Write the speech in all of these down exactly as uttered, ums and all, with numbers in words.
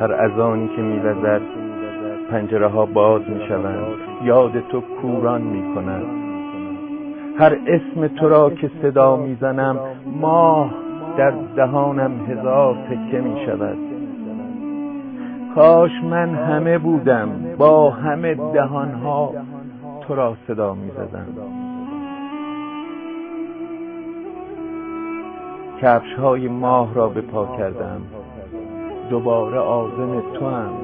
هر اذانی که می‌وزد پنجره ها باز می‌شوند، یاد تو کوران می‌کند. هر اسم تو را که صدا می‌زنم ماه در دهانم هزار تکه می‌شود. کاش من همه بودم با همه دهانها تو را صدا می‌زدم. کفش های ماه را به پا کردم، دوباره عازم تو هم.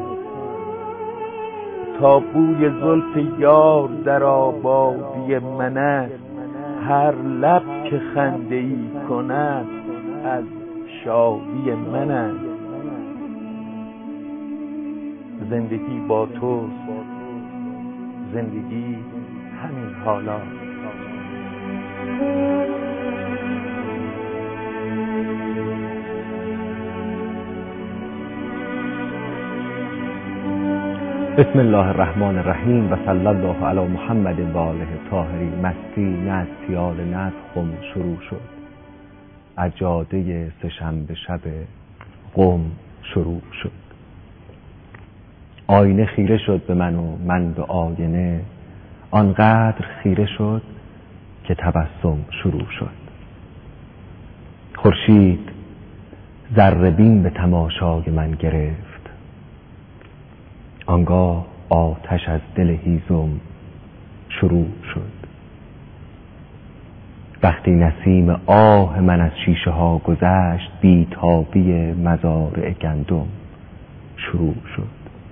تا بوی زلف یار در آبادی من است، هر لب که خنده ای کند از شادی من است. زندگی با توست، زندگی همین حالا. بسم الله الرحمن الرحیم و صلی الله علی محمد و آله الطاهرین. مستی نه از پیاله نه از خم شروع شد، از جاده سه‌شنبه شب قم شروع شد. آینه خیره شد به من و من به آینه، آنقدر خیره شد که تبسم شروع شد. خورشید ذره بین به تماشای من گرفت، آنگاه آتش از دل هیزم شروع شد. وقتی نسیم آه من از شیشه ها گذشت، بیتابی مزارع گندم شروع شد.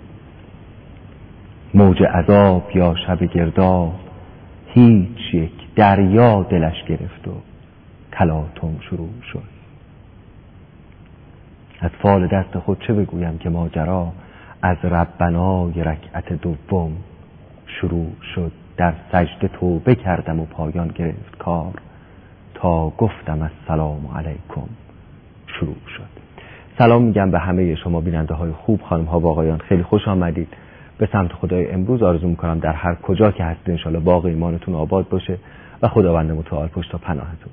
موج عذاب یا شب گرداب هیچ یک دریا دلش گرفت و تلاطم شروع شد. از فال دست خود چه بگویم که ماجرا از ربنای رکعت دوم شروع شد. در سجده توبه کردم و پایان گرفت کار، تا گفتم السلام علیکم شروع شد. سلام میگم به همه شما بیننده های خوب، خانم ها و آقایان. خیلی خوش آمدید به سمت خدای امروز. آرزو میکنم در هر کجا که هستید انشالله باغ ایمانتون آباد باشه و خداوند متعال پشت و پناهتون.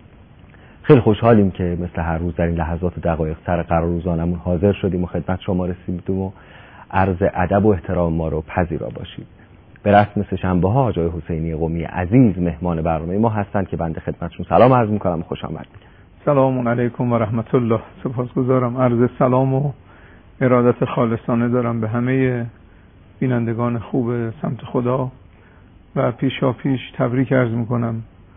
خیلی خوشحالیم که مثل هر روز در این لحظات و دقایق سر قرار روزانمون حاضر شدیم و خدمت شما رسیدیم و عرض ادب و احترام ما رو پذیرا باشید. به رسم سه‌شنبه ها آقای حسینی قمی عزیز مهمان برنامه ما هستند که بنده خدمتشون سلام عرض میکنم و خوش آمد. سلام علیکم و رحمت الله. سپاسگزارم. عرض سلام و ارادت خالصانه دارم به همه بینندگان خوب سمت خدا و پیشا پیش تبریک عرض میکنم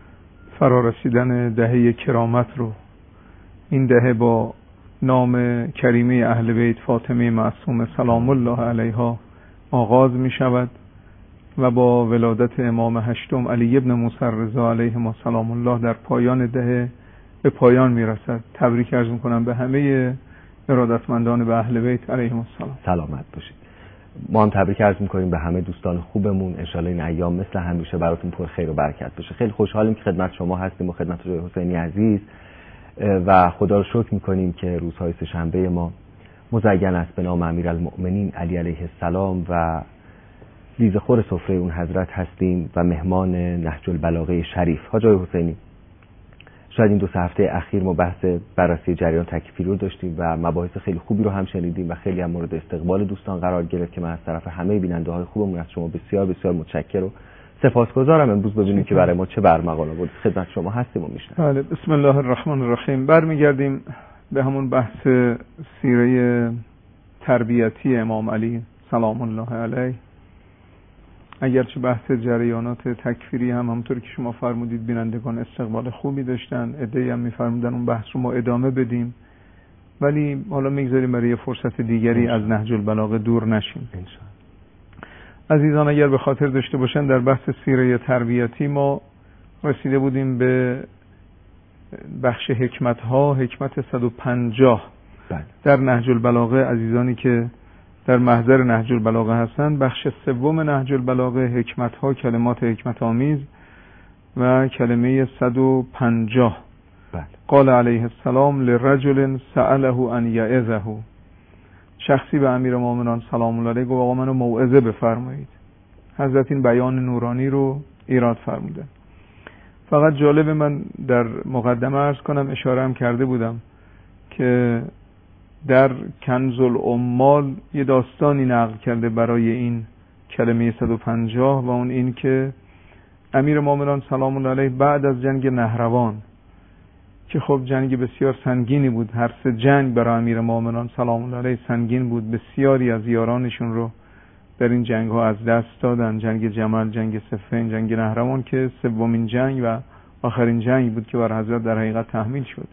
فرارسیدن دهه کرامت رو. این دهه با نام کریمه اهل بیت فاطمه معصومه سلام الله علیها آغاز می شود و با ولادت امام هشتم علی ابن موسی رضا علیه سلام الله در پایان دهه به پایان می رسد. تبریک عرض می کنم به همه ارادتمندان به اهل بیت علیهم السلام. سلامت باشید. ما هم تبریک عرض می کنیم به همه دوستان خوبمون. انشالله این ایام مثل همیشه براتون پر خیر و برکت باشه. خیلی خوشحالیم که خدمت شما هستیم و خدمت جای حسینی عزیز و خدا رو شکر میکنیم که روزهای سه‌شنبه ما مزین است به نام امیرالمؤمنین علی علیه السلام و لیزخور سفره اون حضرت هستیم و مهمان نهج البلاغه شریف. حاج حسینی، شاید این دو سه هفته اخیر ما بحث بررسی جریان تکفیری رو داشتیم و مباحث خیلی خوبی رو هم شنیدیم و خیلی هم مورد استقبال دوستان قرار گرفت که من از طرف همه بیننده های خوبمون از شما بسیار بسیار متشکرم و سپاسگزارم. امروز ببینیم که برای ما چه برمغان آورد. خدمت شما هستیم و میشنویم. بله، بسم الله الرحمن الرحیم. برمیگردیم به همون بحث سیره تربیتی امام علی سلام الله علیه. اگرچه بحث جریانات تکفیری هم همونطور که شما فرمودید بینندگان استقبال خوبی داشتن، عده‌ای هم میفرمودن اون بحث رو ما ادامه بدیم، ولی حالا میگذاریم برای فرصت دیگری از نهج البلاغه دور نشیم. عزیزان اگر به خاطر داشته باشن در بحث سیره تربیتی ما رسیده بودیم به بخش حکمت ها، حکمت صد و پنجاه در نهج البلاغه. عزیزانی که در محضر نهج البلاغه هستند، بخش سوم نهج البلاغه حکمت ها، کلمات حکمت آمیز و کلمه صد و پنجاه. قال علیه السلام لرجل سأله ان یعظه. شخصی به امیرالمومنین سلام الله علیه گفت آقا منو موعظه بفرمایید. حضرت این بیان نورانی رو ایراد فرمودن. فقط جالب، من در مقدمه عرض کنم اشاره هم کرده بودم که در کنز العمال یه داستانی نقل کرده برای این کلمه صد و پنجاه و اون این که امیر مومنان سلام الله علیه بعد از جنگ نهروان که خب جنگ بسیار سنگینی بود، هر سه جنگ برای امیر مومنان سلام الله علیه سنگین بود، بسیاری از یارانشون رو در این جنگ ها از دست دادن، جنگ جمل، جنگ صفین، جنگ نهروان که سومین جنگ و آخرین جنگ بود که بر حضرت در حقیقت تحمیل شد.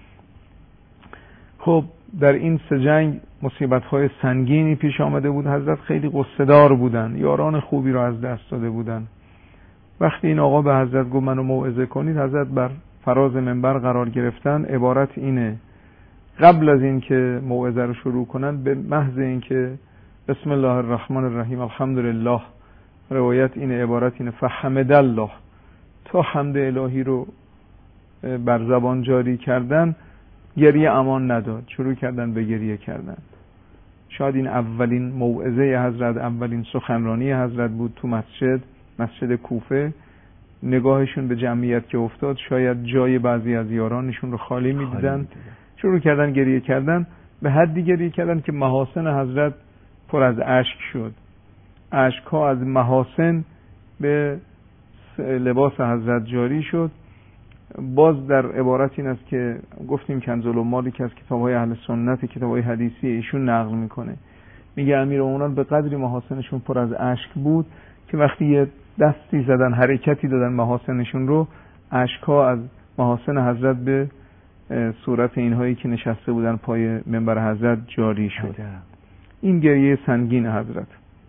خب در این سه جنگ مصیبت‌های سنگینی پیش آمده بود، حضرت خیلی غصه‌دار بودن، یاران خوبی رو از دست داده بودن. وقتی این آقا به حضرت گفت منو موعظه کنید، حضرت بر فراز منبر قرار گرفتن، عبارت اینه قبل از این که موعظه رو شروع کنن به محض این که بسم الله الرحمن الرحیم الحمدلله، روایت این عبارت اینه فحمد الله، تا حمد الهی رو بر زبان جاری کردن، گریه امان نداد، شروع کردن به گریه کردن. شاید این اولین موعظه حضرت، اولین سخنرانی حضرت بود تو مسجد مسجد کوفه. نگاهشون به جمعیت که افتاد، شاید جای بعضی از یارانشون رو خالی می‌دیدن، شروع کردن گریه کردن، به حدی گریه کردن که محاسن حضرت پر از اشک شد. اشک‌ها از محاسن به لباس حضرت جاری شد. باز در عبارت این است که گفتیم کنز العمال که از کتاب‌های اهل سنت، کتاب‌های حدیثی ایشون نقل میکنه، میگه امیرالمومنین به قدری محاسنشون پر از اشک بود که وقتی یه دستی زدن، حرکتی دادن محاسنشون رو، اشک‌ها از محاسن حضرت به صورت اینهایی که نشسته بودن پای منبر حضرت جاری شد. این گریه سنگین حضرت.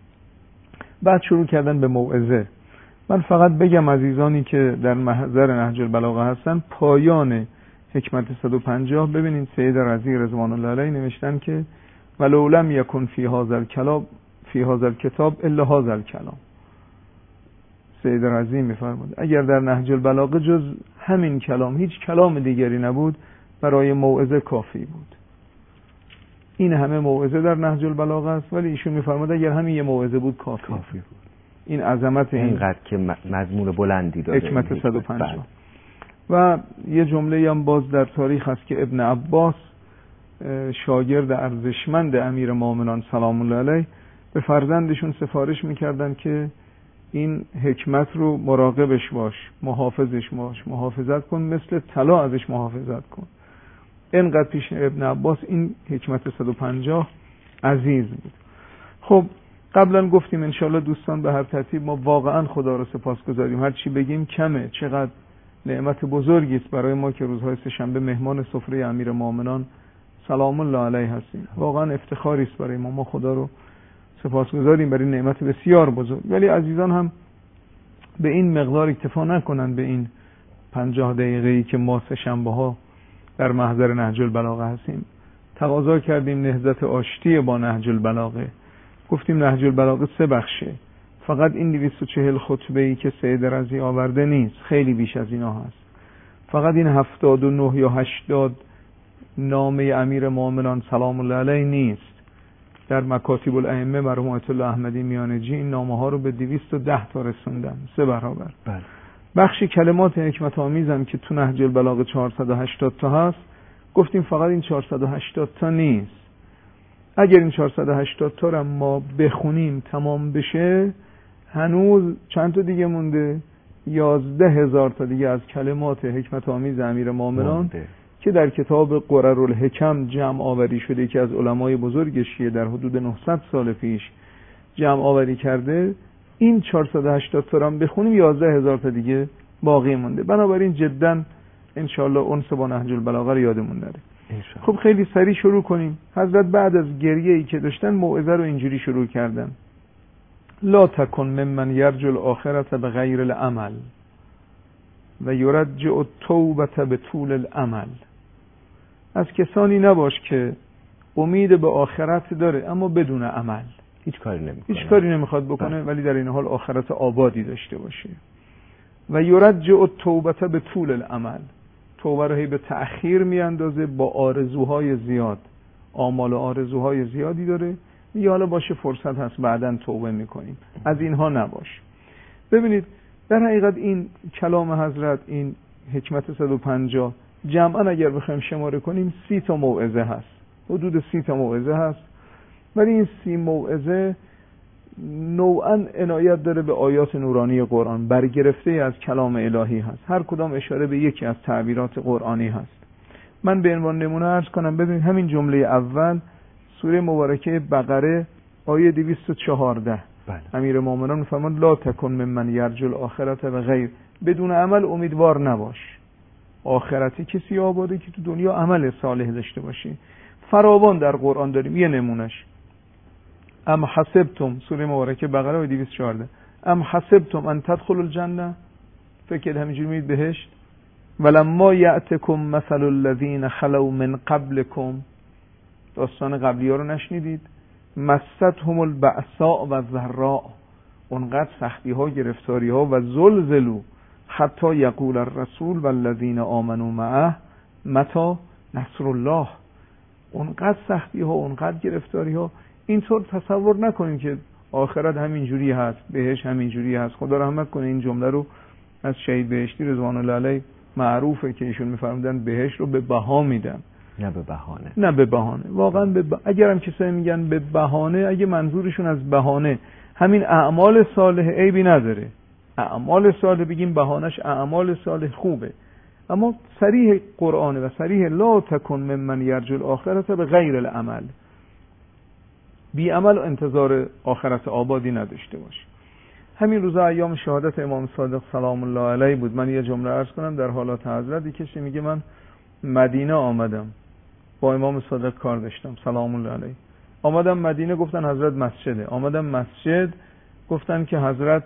بعد شروع کردن به موعظه. من فقط بگم عزیزانی که در محضر نهج البلاغه هستن، پایان حکمت صد و پنجاه ببینید سید رضی رضوان الله علیه نوشتن که ولو لم یکن فی هذا الکلام فی هذا الکتاب الا هذا الکلام. سید رضی میفرمود اگر در نهج البلاغه جز همین کلام هیچ کلام دیگری نبود، برای موعظه کافی بود. این همه موعظه در نهج البلاغه است، ولی ایشون میفرمود اگر همین یه موعظه بود کافی, کافی بود. این عظمت اینقدر که مضمون بلندی داره حکمت صد و پنجاه. و یه جمله هم باز در تاریخ هست که ابن عباس شاگرد ارزشمند امیر مومنان سلام الله علیه به فرزندشون سفارش میکردن که این حکمت رو مراقبش باش، محافظش باش، محافظت کن، مثل طلا ازش محافظت کن. اینقدر پیش ابن عباس این حکمت صد و پنجاه عزیز بود. خب قبلا گفتیم انشاءالله دوستان به هر ترتیب ما واقعا خدا رو سپاسگزاریم، هر چی بگیم کمه. چقدر نعمت بزرگی است برای ما که روزهای سه‌شنبه مهمان سفره امیر مومنان سلام الله علیه هستیم. واقعا افتخاری است برای ما، ما خدا رو سپاسگزاریم برای نعمت بسیار بزرگ. ولی عزیزان هم به این مقدار اکتفا نکنن، به این پنجاه دقیقه‌ای که ما سه‌شنبه ها در محضر نهج البلاغه هستیم. تقاضا کردیم نهضت آشتی با نهج البلاغه. گفتیم نهج البلاغه سه بخشه، فقط این دویست و چهل خطبه‌ای که سید رضی آورده نیست، خیلی بیش از اینا هست. فقط این هفتاد و نه یا هشتاد نامه امیر مومنان سلام الله علیه نیست. در مکاتب الائمه مرحوم آیت الله احمدی میانجی این نامه ها رو به دویست و ده تا رسوندن، سه برابر. بله. بخشی کلمات حکمت آمیزم که تو نهج البلاغه چهارصد و هشتاد تا هست، گفتیم فقط این چهارصد و هشتاد تا نیست. اگر این چهارصد و هشتاد تا رو ما بخونیم تمام بشه، هنوز چند تا دیگه مونده؟ یازده هزار تا دیگه از کلمات حکمت آمیز امیر مومنان که در کتاب قررالحکم جمع آوری شده که از علمای بزرگ شیعه در حدود نهصد سال پیش جمع آوری کرده. این چهارصد و هشتاد تا رو بخونیم یازده هزار تا دیگه باقی مونده. بنابراین جدا انشاءالله انس با نهج البلاغه رو یادمون نره. خب خیلی سریع شروع کنیم. حضرت بعد از گریه‌ای که داشتن موعظه رو اینجوری شروع کردن: لا تکن ممن یرجو الاخرة بغیر العمل و یرجع التوبة بطول العمل. از کسانی نباش که امید به آخرت داره اما بدون عمل، هیچ کاری نمیکنه، هیچ کاری نمیخواد بکنه ولی در این حال آخرت آبادی داشته باشه. و یرجع التوبة بطول العمل، توبه رو هی به تأخیر میاندازه با آرزوهای زیاد، آمال و آرزوهای زیادی داره. میگه حالا باشه فرصت هست بعداً توبه میکنیم، از اینها نباش. ببینید در حقیقت این کلام حضرت، این حکمت صد و پنجاه جمعاً اگر بخوایم شماره کنیم سی تا موعظه هست. حدود سی تا موعظه هست، ولی این سی موعظه نوعا عنایت داره به آیات نورانی قرآن، برگرفته از کلام الهی هست، هر کدام اشاره به یکی از تعبیرات قرآنی هست. من به عنوان نمونه عرض کنم، ببینید همین جمله اول سوره مبارکه بقره آیه دویست و چهارده، امیر مومنان میفرمان لا تکن ممن یرجو الاخرة بغیر، بدون عمل امیدوار نباش. آخرتی کسی آباده که تو دنیا عمل صالح داشته باشی. فراوان در قرآن داریم. یه نمونش ام حسبتم، سوره مبارکه بقره آیه دویست و چهارده، ام حسبتم ان تدخلوا الجنه، فکر همینجوری میرید بهشت. ولما یأتکم مثل الذین خلو من قبلکم، داستان قبلی ها رو نشنیدید؟ مستهم البأساء و الضراء، اونقدر سختی ها، گرفتاری ها، و زلزلوا حتی یقول الرسول والذین آمنوا معه متی نصر الله، اونقدر سختی ها، اونقدر گرفتاری ها. اینطور تصور نکنیم که آخرت همین جوری هست، بهش همین جوری هست. خدا رحمت کنه این جمله رو از شهید بهشتی رضوان الله علیه معروفه که ایشون میفرمودن بهش رو به بها میدن، نه به بهانه. نه به بهانه. واقعا به ب... اگرم کسایی میگن به بهانه، اگه منظورشون از بهانه همین اعمال صالح، عیبی نداره. اعمال صالح بگیم بهانش اعمال صالح خوبه، اما صریح قرآنه و صریح لا تکن ممن یرجو الاخرة بغیر العمل، بی عمل و انتظار آخرت آبادی نداشته باش. همین روزا ایام شهادت امام صادق سلام الله علیه بود. من یه جمله عرض کنم در حالات حضرت. کسی میگه من مدینه آمدم، با امام صادق کار داشتم سلام الله علیه، آمدم مدینه، گفتن حضرت مسجده، آمدم مسجد گفتن که حضرت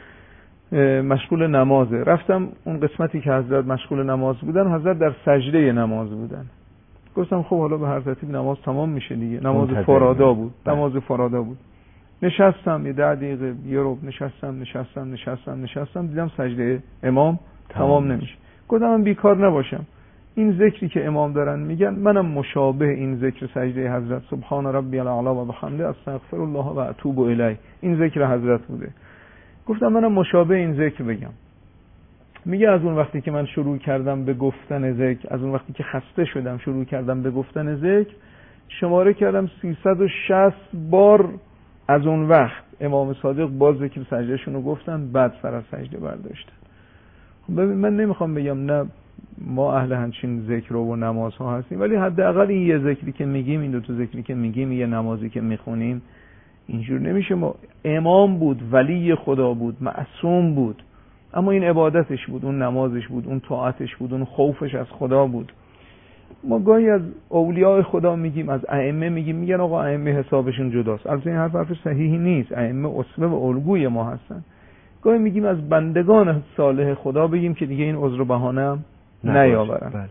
مشغول نمازه، رفتم اون قسمتی که حضرت مشغول نماز بودن، حضرت در سجده نماز بودن. گفتم خب حالا به هر ترتیب نماز تمام میشه دیگه. نماز فرادا بود، نماز فرادا بود. نشستم یه ده دقیقه یه رو نشستم نشستم نشستم نشستم دیدم سجده امام تمام نمیشه. گفتم من بیکار نباشم، این ذکری که امام دارن میگن منم مشابه این ذکر سجده حضرت سبحان ربی الاعلی و بحمده استغفر الله و اتوب الیه، این ذکر حضرت بوده. گفتم منم مشابه این ذکر بگم. میگه از اون وقتی که من شروع کردم به گفتن ذکر، از اون وقتی که خسته شدم شروع کردم به گفتن ذکر، شماره کردم سیصد و شصت بار از اون وقت امام صادق باز ذکر سجدهشون رو گفتن، بعد سر از سجده برداشتن. ببین من نمیخوام بگم نه ما اهل همچین ذکر و نماز ها هستیم، ولی حداقل این یه ذکری که میگیم، این دو تا ذکری که میگیم، یه نمازی که میخونیم، اینجور نمیشه. ما امام بود، ولی خدا بود، معصوم بود، اما این عبادتش بود، اون نمازش بود، اون طاعتش بود، اون خوفش از خدا بود. ما گاهی از اولیاء خدا میگیم، از ائمه میگیم، میگن آقا ائمه حسابشون جداست. البته این حرف حرف صحیحی نیست، ائمه اسوه و الگوی ما هستن. گاهی میگیم از بندگان صالح خدا بگیم که دیگه این عذر و بهانه نیاورن. بله.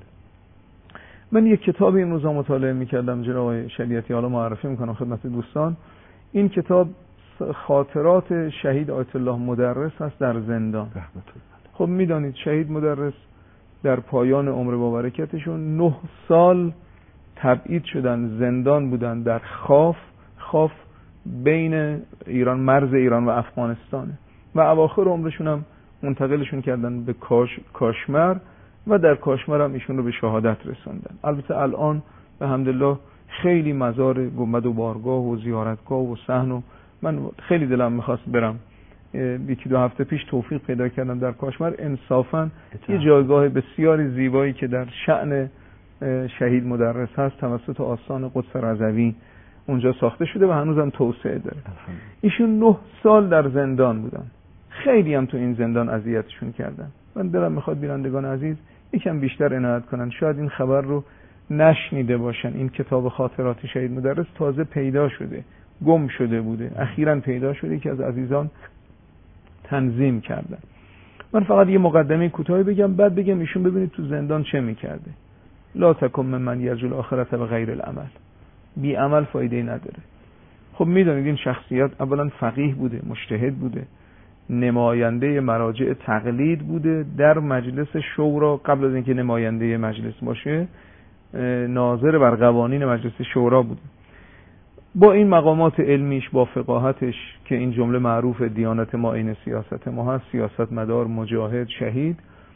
من یک کتاب این روزا مطالعه میکردم، جناب آقای شریعتی، حالا معرفی میکنم خدمت دوستان. این کتاب خاطرات شهید آیت الله مدرس هست در زندان. خب میدانید شهید مدرس در پایان عمر مبارکتشون نه سال تبعید شدن، زندان بودن در خاف. خاف بین ایران، مرز ایران و افغانستانه، و اواخر عمرشون هم منتقلشون کردن به کاش، کاشمر، و در کاشمر هم ایشون رو به شهادت رسوندن. البته الان به حمدالله خیلی مزار گنبد و بارگاه و زیارتگاه و صحن، و من خیلی دلم میخواست برم. یکی دو هفته پیش توفیق پیدا کردم در کاشمر. انصافاً یه جایگاه بسیاری زیبایی که در شأن شهید مدرس هست توسط آستان قدس رضوی اونجا ساخته شده و هنوزم توسعه داره. ایشون نه سال در زندان بودن، خیلی هم تو این زندان اذیتشون کردن. من دلم میخواد بینندگان عزیز یکم بیشتر عنایت کنن، شاید این خبر رو نشنیده باشن. این کتاب خاطرات شهید مدرس تازه پیدا شده، گم شده بوده، اخیراً پیدا شده که از عزیزان تنظیم کردن. من فقط یه مقدمه کوتاهی بگم، بعد بگم ایشون ببینید تو زندان چه میکرده. لا تکن ممن یرجو الاخرة بغیر العمل، بی عمل فایده نداره. خب میدونید این شخصیت اولا فقیه بوده، مجتهد بوده، نماینده مراجع تقلید بوده در مجلس شورا، قبل از اینکه نماینده مجلس باشه ناظر بر قوانین مجلس شورا بوده. با این مقامات علمیش، با فقاهتش که این جمله معروف دیانت ما این سیاست ما هست، سیاست مدار، مجاهد، شهید،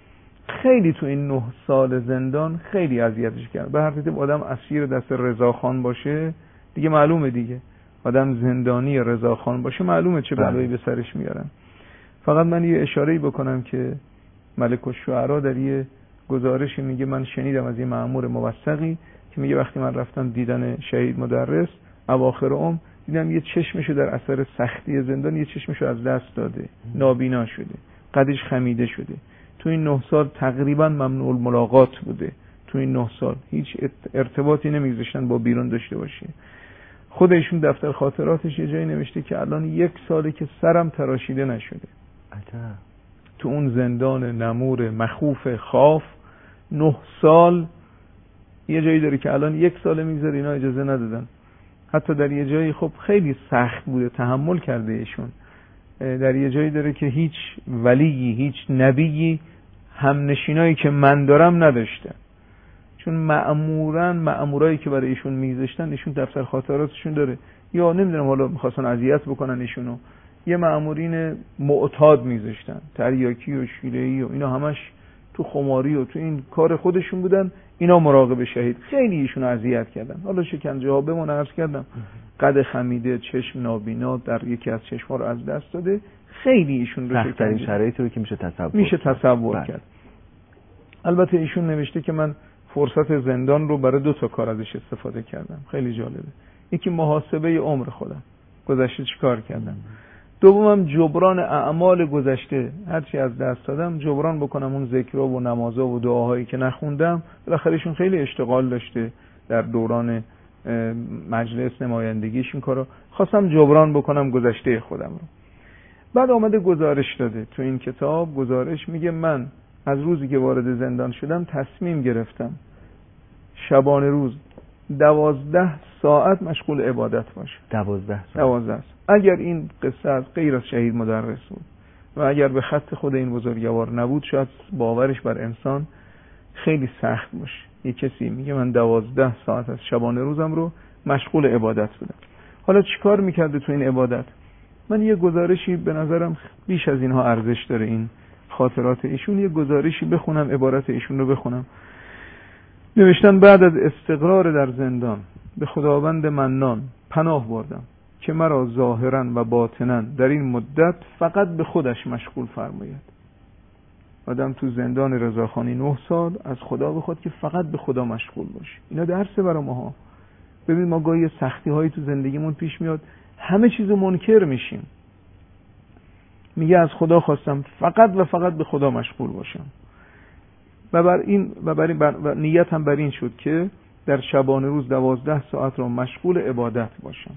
خیلی تو این نه سال زندان خیلی اذیتش کرد. به هر ترتیب آدم اسیر دست رضاخان باشه دیگه معلومه دیگه، آدم زندانی رضاخان باشه معلومه چه بلایی به سرش میارن. فقط من یه اشاره‌ای بکنم که ملک الشعرا در یه گزارشی میگه من شنیدم از یه مأمور موثقی که میگه وقتی من رفتم دیدن شهید مدرس اواخر عمر، دیدم یه چشمشو در اثر سختی زندان یه چشمشو از دست داده، نابینا شده، قدش خمیده شده. تو این نه سال تقریبا ممنوع الملاقات بوده. تو این نه سال هیچ ارتباطی نمیگذاشتن با بیرون داشته باشه. خودشون دفتر خاطراتش یه جایی نوشته که الان یک ساله که سرم تراشیده نشده. عجب. تو اون زندان نمور مخوف خاف نه سال یه جایی داره که الان یک ساله میگذاره اینا اجازه ندادن. حتی در یه جایی خب خیلی سخت بوده، تحمل کرده ایشون. در یه جایی داره که هیچ ولیی، هیچ نبیی همنشینایی که من دارم نداشته، چون مأموراً مأمورایی که برای ایشون میگذاشتن ایشون دفتر خاطراتشون داره، یا نمیدونم حالا میخواستن اذیت بکنن ایشونو، یه مأمورین معتاد میذاشتن، تریاکی و شیره‌ای و اینا همش تو خماری و تو این کار خودشون بودن، اینا مراقب شهید. خیلی ایشون اذیت کردن. حالا شکنجه ها بمون عرض کردم، قد خمیده، چشم نابینا، در یکی از چشم‌ها رو از دست داده. خیلی ایشون رو سخت‌ترین شرایطی رو که میشه تصور میشه تصور کرد. البته ایشون نوشته که من فرصت زندان رو برای دو تا کار ازش استفاده کردم. خیلی جالبه. یکی محاسبه عمر خودم، گذشته چیکار کردم. دومم جبران اعمال گذشته، هرچی از دست دادم جبران بکنم، اون ذکرها و نمازها و دعاهایی که نخوندم. بالاخره ایشون خیلی اشتغال داشته در دوران مجلس نمایندگیش، این کارو خواستم جبران بکنم گذشته خودم رو. بعد آمده گزارش داده تو این کتاب. گزارش میگه من از روزی که وارد زندان شدم تصمیم گرفتم شبانه روز دوازده ساعت مشغول عبادت باشه. دوازده ساعت. دوازده. اگر این قصه از غیر از شهید مدرس بود و اگر به خط خود این بزرگوار نبود، شاید باورش بر انسان خیلی سخت باشه. یه کسی میگه من دوازده ساعت از شبانه روزم رو مشغول عبادت بودم. حالا چیکار میکرده تو این عبادت؟ من یه گزارشی به نظرم بیش از اینها ارزش داره، این خاطرات ایشون. یه گزارشی بخونم، عبارت ایشون رو بخونم. نوشتن بعد از استقرار در زندان به خداوند منان پناه بردم که مرا ظاهرا و باطنا در این مدت فقط به خودش مشغول فرماید. آدم تو زندان رضاخانی نه سال از خدا بخواد که فقط به خدا مشغول باشه. اینا درسه برای ماها. ببین ما گاهی سختی هایی تو زندگیمون پیش میاد، همه چیزو منکر میشیم. میگه از خدا خواستم فقط و فقط به خدا مشغول باشم. و بر این و بر این بر و نیت هم بر این شد که در شبانه روز دوازده ساعت رو مشغول عبادت باشم.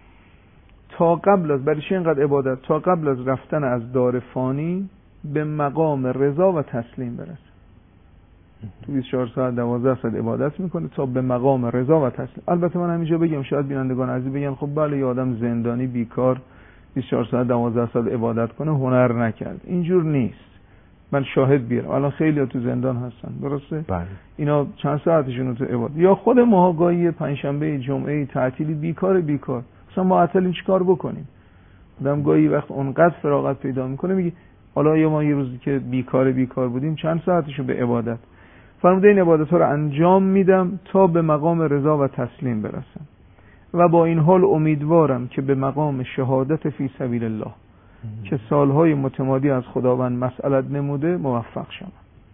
تا قبل از برای چه اینقدر عبادت؟ تا قبل از رفتن از دار فانی به مقام رضا و تسلیم برسه. تو بیست و چهار ساعت دوازده ساعت عبادت میکنه تا به مقام رضا و تسلیم. البته من همینجا بگم، شاید بینندگان عزیز بگن خب بله یه آدم زندانی بیکار بیست و چهار ساعت دوازده ساعت عبادت کنه هنر نکرد. اینجور نیست. من شاهد بیارم، الان خیلی تو زندان هستن، درسته؟ بله. اینا چند ساعتشون تو عبادت، یا خود ما گاهی پنجشنبه جمعه تعطیلی بیکار بیکار اصلا معطلیم چیکار بکنیم؟ آدم گاهی وقت اونقدر فراغت پیدا میکنه میگه حالا یا ما یه روزی که بیکار بیکار بودیم چند ساعتشو به عبادت. فرموده این عبادت ها رو انجام میدم تا به مقام رضا و تسلیم برسم و با این حال امیدوارم که به مقام شهادت فی سبیل الله که سالهای متمادی از خداوند مسئلت نموده موفق شدم.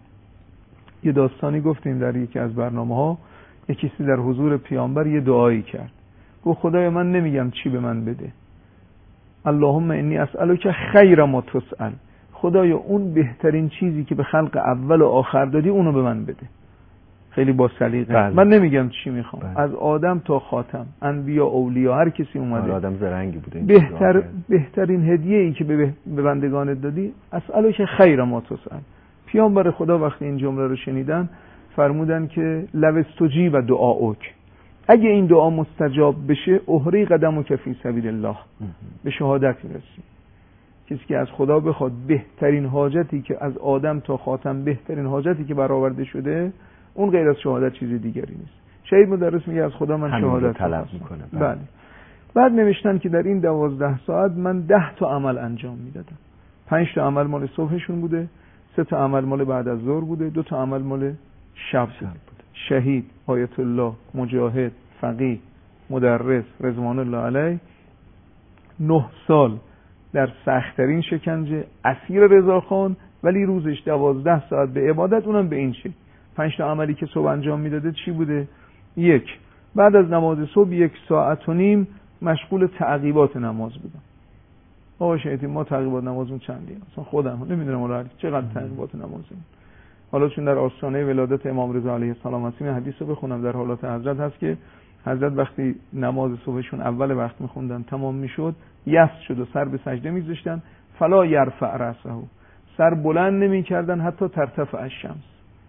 یه داستانی گفتیم در یکی از برنامه‌ها، یک کسی در حضور پیامبر یه دعایی کرد، گفت خدای من نمیگم چی به من بده، اللهم انی اسألک خیر ما تسأل، خدایا اون بهترین چیزی که به خلق اول و آخر دادی اونو به من بده. خیلی با سلیقه. بله. من نمیگم چی میخوام. بله. از آدم تا خاتم، انبیا، اولیاء، هر کسی اومده. آدم زرنگی بوده. بهتر بهترین هدیه ای که به به بندگانت دادی، اسألک خیر ما تسأل. پیامبر خدا وقتی این جمله رو شنیدن فرمودن که لو استجیب دعاؤک، اگه این دعا مستجاب بشه احری قدمک فی سبیل الله، به شهادت میرسی. کسی که از خدا بخواد بهترین حاجتی که از آدم تا خاتم بهترین حاجتی که برآورده شده، اون غیر از شهادت چیزی دیگری نیست. شهید مدرس میگه از خدا من شهادت طلب میکنه. بله. بعد نوشتن که در این دوازده ساعت من ده تا عمل انجام میدادم. پنج تا عمل مال صبحشون بوده، سه تا عمل مال بعد از ظهر بوده، دو تا عمل مال شب بوده. شهید، آیت الله، مجاهد، فقیه، مدرس رضوان الله علیه نه سال در سخت‌ترین شکنجه اسیر رضاخان، ولی روزش دوازده ساعت به عبادت، اونم به این شکل. پنج تا عملی که صبح انجام میداده چی بوده؟ یک، بعد از نماز صبح یک ساعت و نیم مشغول تعقیبات نماز بودم. آقا شهیدی ما تعقیبات نمازمون چندیه؟ اصلا خودم نمیدونم حالا چقدر تعقیبات نمازمون. حالا چون در آستانه ولادت امام رضا علیه السلام هستیم حدیث رو بخونم، در حالات حضرت هست که حضرت وقتی نماز صبحشون اول وقت میخوندن تمام میشد، یأس شد و سر به سجده میذاشتن، فلا یرفع رأسه، سر بلند نمیکردن حتی ترتفع الشمس.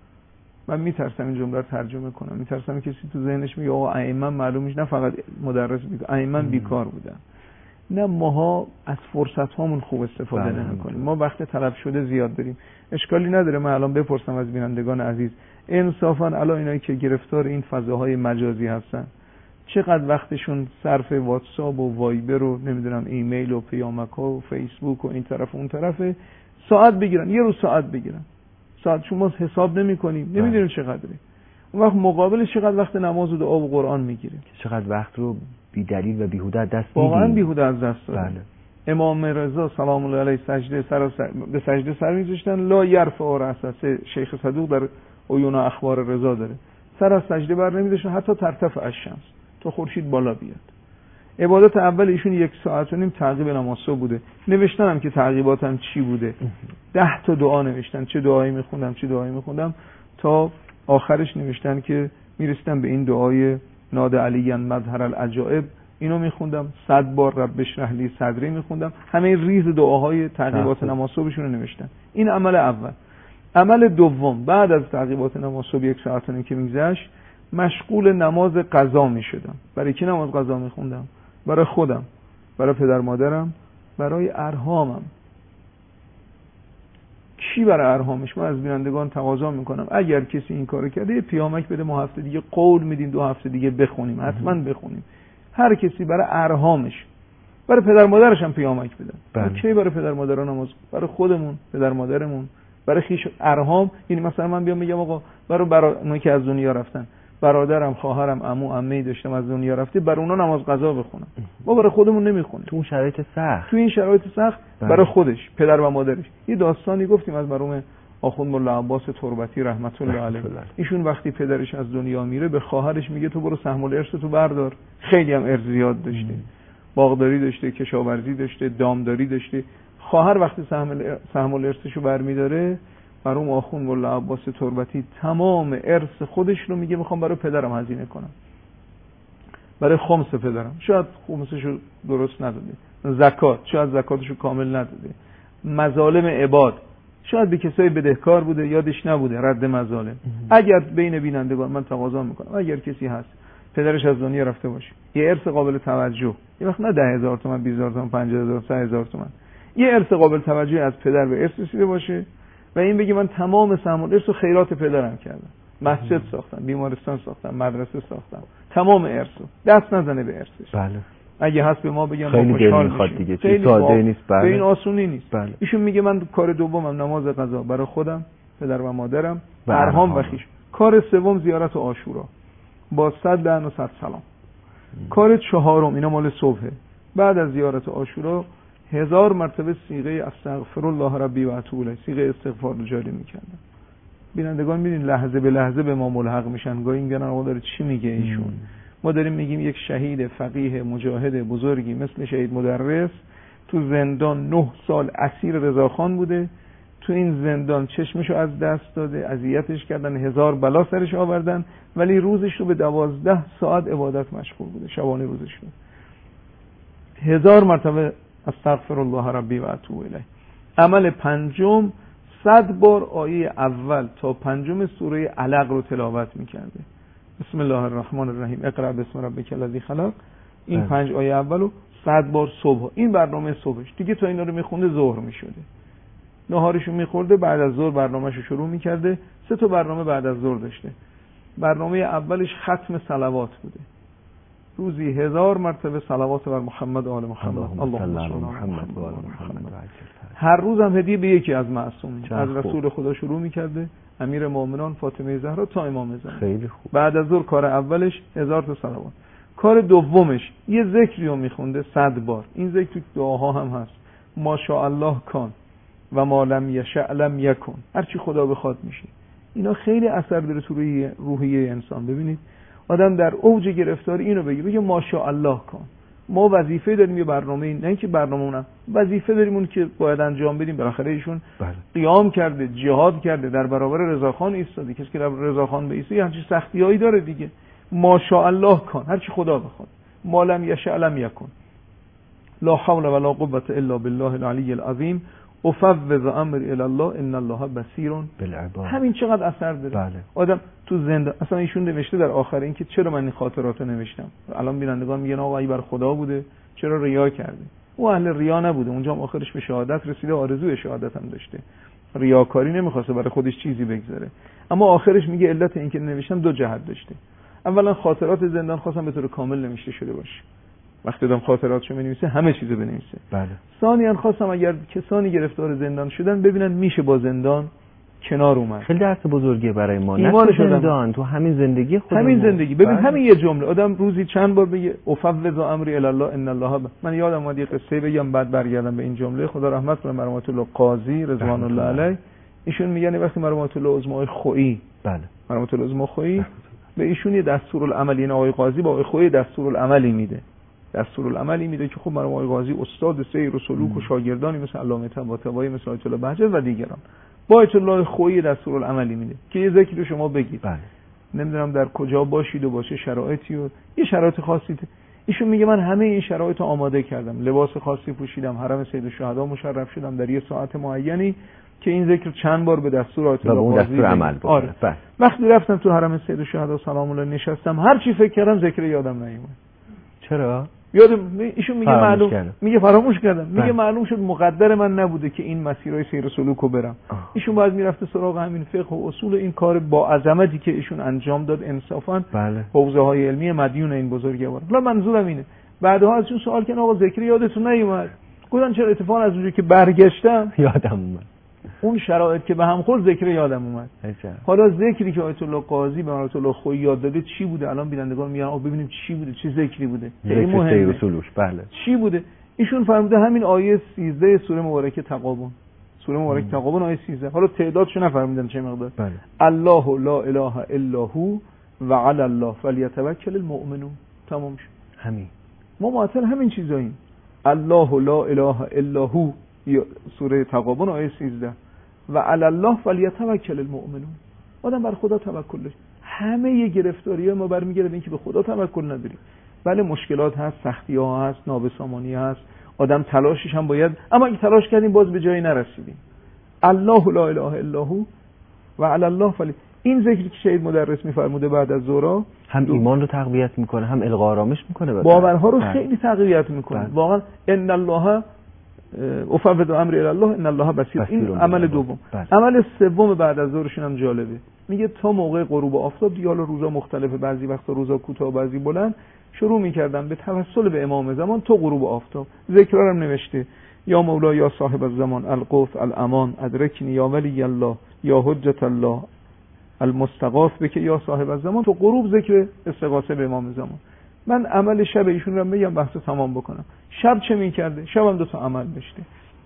من میترسم این جمله رو ترجمه کنم، میترسم کسی تو ذهنش میگه آقا ائمه معلومش نه فقط مدرس بیکار، ائمه بیکار بودن. نه، ماها از فرصت هامون خوب استفاده نمی‌کنیم. ما وقت طلب شده زیاد داریم. اشکالی نداره من الان بپرسم از بینندگان عزیز، انصافا الان اینایی که گرفتار این فضاهای مجازی هستن چقدر وقتشون صرف واتساپ و وایبر و نمیدونم ایمیل و پیامک‌ها و فیسبوک و این طرف و اون طرفه ساعت بگیرن، یه روز ساعت بگیرن. ساعت شما حساب نمی‌کنیم، نمی‌دونیم چقدره. اون وقت مقابلش چقدر وقت نماز و دعا و قرآن میگیریم، چقدر وقت رو بی دلیل و بیهوده از دست میدیم. واقعا بیهوده از دست دادیم. بله. امام رضا سلام الله علیه سجده سر سر به سجده سر می‌ذاشتن، لا یرفع رأسه، شیخ صدوق در عیون اخبار رضا داره، سر از سجده بر نمی‌داشتن حتی ترتفع الشمس، تا خورشید بالا بیاد. عبادت اول ایشون یک ساعت و نیم تعقیب نماز صبح بوده. نوشتنم که تعقیباتم چی بوده، ده تا دعا نوشتن، چه دعایی می‌خوندم چه دعایی می‌خوندم، تا آخرش نوشتن که میرسیدم به این دعای ناد علیان مظهر العجائب، اینو میخوندم صد بار، رب اشرح لی صدری میخوندم، همه ریز دعاهای تعقیبات نماز صبحشون رو نوشتن. این عمل اول. عمل دوم، بعد از تعقیبات نماز صبح یک ساعت و نیم که میگذشت مشغول نماز قضا میشدم. برای کی نماز قضا میخوندم؟ برای خودم، برای پدر مادرم، برای ارحامم. کی برای ارحامش؟ من از بینندگان تقاضا میکنم اگر کسی این کارو کرده یه پیامک بده، ما هفته دیگه قول میدیم دو هفته دیگه بخونیم، حتما بخونیم. هر کسی برای ارحامش، برای پدر مادرش هم پیامک بدن. کی برای پدر مادران نماز؟ برای خودمون، پدر مادرمون، برای خیش ارحام. یعنی مثلا من بیام میگم آقا برای برای که از دنیا رفتن، برادرم، خواهرم، عمو، عمه‌ای داشتم از دنیا رفته، برای اونا نماز قضا بخونم. ما برای خودمون نمیخونیم. تو اون شرایط سخت، تو این شرایط سخت برای خودش، پدر و مادرش. یه داستانی گفتیم از مرحوم آخوند مولا عباس تربتی رحمت الله علیه. ایشون وقتی پدرش از دنیا میره به خواهرش میگه تو برو سهم الارث تو بردار. خیلی هم ارث زیاد داشته، باغداری داشته، کشاورزی داشته، دامداری داشته. خواهر وقتی سهم سهم الارثشو برمیداره، مرحوم آخوند مولا عباس تربتی تمام ارث خودش رو میگه میخوام برای پدرم هزینه کنم، برای خمس پدرم. شاید خمسشو درست نداده، زکات شاید زکاتشو کامل نداده، مظالم عباد شاید به کسایی بدهکار بوده یادش نبوده، رد مظالم. اگر بین بینندگان من تقاضا میکنم اگر کسی هست پدرش از دنیا رفته باشه، یه ارث قابل توجه، یه وقت نه ده هزار تومان، بیست هزار تومان، پنجاه هزار، سه هزار تومان، یه ارث قابل توجه از پدر به ارث رسیده باشه و این بگی من تمام سهم الارث و خیرات پدرم کردم، مسجد ساختم، بیمارستان ساختم، مدرسه ساختم، تمام ارث، دست نزنه به ارثش. بله. اگه هست به ما بگم خیلی ما خوشحال میخواد دیگه، خیلی ساده نیست. بله. این آسونی نیست. بله. ایشون میگه من کار دومم نماز قضا برای خودم، پدر و مادرم، ارحام و خویش. کار سوم زیارت عاشورا با صد لعن و صد سلام. ام. کار چهارم اینا مال صبحه، بعد از زیارت عاشورا هزار مرتبه صیغه استغفر الله ربی و اتوب الیه، صیغه استغفار رو جاری میکردن. بینندگان میبینین لحظه به لحظه به ما ملحق میشن، گاهی میگن آقا داره چی میگه ایشون. ام. ما داریم میگیم یک شهید فقیه مجاهد بزرگی مثل شهید مدرس تو زندان نه سال اسیر رضاخان بوده، تو این زندان چشمشو از دست داده، اذیتش کردن، هزار بلا سرش آوردن، ولی روزش رو به دوازده ساعت عبادت مشغول بوده، شبانه روزش رو هزار مرتبه استغفر الله ربی و اتوب الیه. عمل پنجم، صد بار آیه اول تا پنجم سوره علق رو تلاوت میکرده. بسم الله الرحمن الرحیم، اقرأ بسم ربک الذی خلق. این اه. پنج آیه اولو صد بار صبح، این برنامه صبحش دیگه. تا اینا رو میخونده ظهر میشده، نهارشو میخورده، بعد از ظهر برنامهشو شروع میکرده. سه تا برنامه بعد از ظهر داشته. برنامه اولش ختم صلوات بوده، روزی هزار مرتبه صلوات بر محمد و آل محمد. اللهم صل علی محمد و آل محمد. هر روز هم هدیه به یکی از معصومین. از رسول خدا شروع می‌کرده، امیر مومنان، فاطمه زهرا تا امام زمان. خیلی خوب. بعد از ظهر کار اولش هزار تا صلوات. کار دومش یه ذکری رو میخونده صد بار. این ذکر تو دعاها هم هست. ماشاءالله کان و ما لم یشاء لم یکن. هر چی خدا بخواد میشه. اینا خیلی اثر داره تو روحیه انسان. ببینید آدم در اوج گرفتاری اینو بگه بگه ماشاءالله کان. ما وظیفه داریم، یه برنامه، نه اینکه برنامه‌مون وظیفه داریم اون که باید انجام بدیم. بالاخره ایشون بله. قیام کرده، جهاد کرده، در برابر رضاخان ایستاده. کسی که در رضاخان بیسته یه همچین سختیایی داره دیگه. ماشاءالله کان، هر چی خدا بخواد. ما لم یشاء لم یکن. لا حول ولا قوة الا بالله العلی العظیم. افوض امری الی الله ان الله بصیر بالعباد. همین چقدر اثر داره. بله. آدم تو زنده اصلا ایشون نوشته در آخر این که چرا من این خاطراتو نوشتم. الان بینندگان میگن آقا ای بر خدا بوده، چرا ریا کرده؟ او اهل ریا نبوده، اونجا هم آخرش به شهادت رسیده، آرزوی شهادت هم داشته. ریاکاری نمیخواسته برای خودش چیزی بگذاره. اما آخرش میگه علت این که نوشتم دو جهت داشته. اولا خاطرات زندان خواستم به طور کامل نوشته شده باشه. وقتی دادم خاطراتشو بنویسه همه چیزو بنویسه. بله. ثانیاً خواستم اگر کسانی گرفتار زندان شدن ببینن میشه با زندان کنار اومد. خیلی درس بزرگیه برای ما. نه زندان، تو همین زندگی خودمون. همین زندگی. ببین بله. همین یه جمله آدم روزی چند بار بگه افوض امری الی الله ان الله ب... من یادم اومد یه قصه بگم بعد برگردم به این جمله. خدا رحمت کنه مرحوم الله قاضی رضوان الله علیه. ایشون میگن وقتی مرحوم الله عظما خویی بله مرحوم الله عظما خویی به ایشون یه دستورالعمل، این آقای قاضی با آقای خویی دستورالعملی میده. دستورالعملی میده که خب مرحوم آقای قاضی استاد سیر و سلوک و شاگردانی مثل علامه طباطبایی، مثل آیت الله بهجت و دیگران با آیت الله خویی دستورالعملی میده که یه ذکری رو شما بگید. بله. نمیدونم در کجا باشید و باشه شرایطی و یه شرایط خاصی. ایشون میگه من همه این شرایط رو آماده کردم، لباس خاصی پوشیدم، حرم سید الشهدا مشرف شدم در یه ساعت معینی که این ذکر چند بار به دستور آیت الله قاضی دستور عمل بود. آره. وقتی رفتم تو حرم سید الشهدا سلام الله نشستم، هر چی فکر کردم ذکر یادم نمیاد. چرا؟ یادم ایشون میگه معلوم کردم. میگه فراموش کردم. میگه معلوم شد مقدر من نبوده که این مسیرهای سیر و سلوک رو برم. آه. ایشون باید میرفته سراغ همین فقه و اصول این کار با عظمتی که ایشون انجام داد انصافا بله. حوزه های علمی مدیون این بزرگوار. حالا منظورم اینه بعدها ازشون سوال کردن آقا ذکر یادتون نمیاد؟ گفتن چرا؟ اتفاقا از اونجایی که برگشتم یادم اومد. اون شرایط که به هم خورد ذکر یادم اومد. حالا ذکری که آیت الله قاضی به آیت الله خویی یاد داده چی بوده؟ الان بینندگان میگن آقا ببینیم چی بوده، چه ذکری بوده. خیلی مهمه. بله. چی بوده؟ ایشون فرموده همین آیه سیزده سوره مبارکه تغابن. سوره مبارکه تغابن آیه سیزده. حالا تعدادشو نفهمیدن چه مقدار. بله. الله لا اله الا هو و علی الله فلیتوکل المؤمنون. تمام شد. همین. ما معطل همین چیزاییم. الله لا اله الا هو سوره تغابن آیه سیزده و علی الله فلیتوکل المؤمنون. آدم بر خدا توکل داشت. همه ی گرفتاری‌ها ما برمیگرده به اینکه به خدا توکل نداریم. بله مشکلات هست، سختی‌ها هست، نابسامانی هست، آدم تلاشش هم باید، اما اگه تلاش کردیم باز به جایی نرسیدیم. الله لا اله الا هو و علی الله فلی. این ذکری که شهید مدرس میفرموده بعد از ظهر هم ایمان رو تقویت میکنه، هم القا آرامش میکنه، باورها رو خیلی تقویت میکنه. واقعا ان الله افوض امری الی الله ان الله بصیر. این عمل دوم. عمل سوم بعد از ظهرشون هم جالبه. میگه تا موقع غروب آفتاب، دیگه حالا روزا مختلفه، بعضی وقتا روزا کوتاه بعضی بلند، شروع میکردم به توسل به امام زمان تا غروب آفتاب. ذکرا هم نوشته یا مولا یا صاحب الزمان القوت الامان ادرکنی یا ولی الله یا حجت الله المستغاث بک یا صاحب الزمان. تو غروب ذکر استغاثه به امام زمان. من عمل شب ایشون رو میگم بحث تمام بکنم. شب چه میکرده؟ شبم دو تا عمل داشته.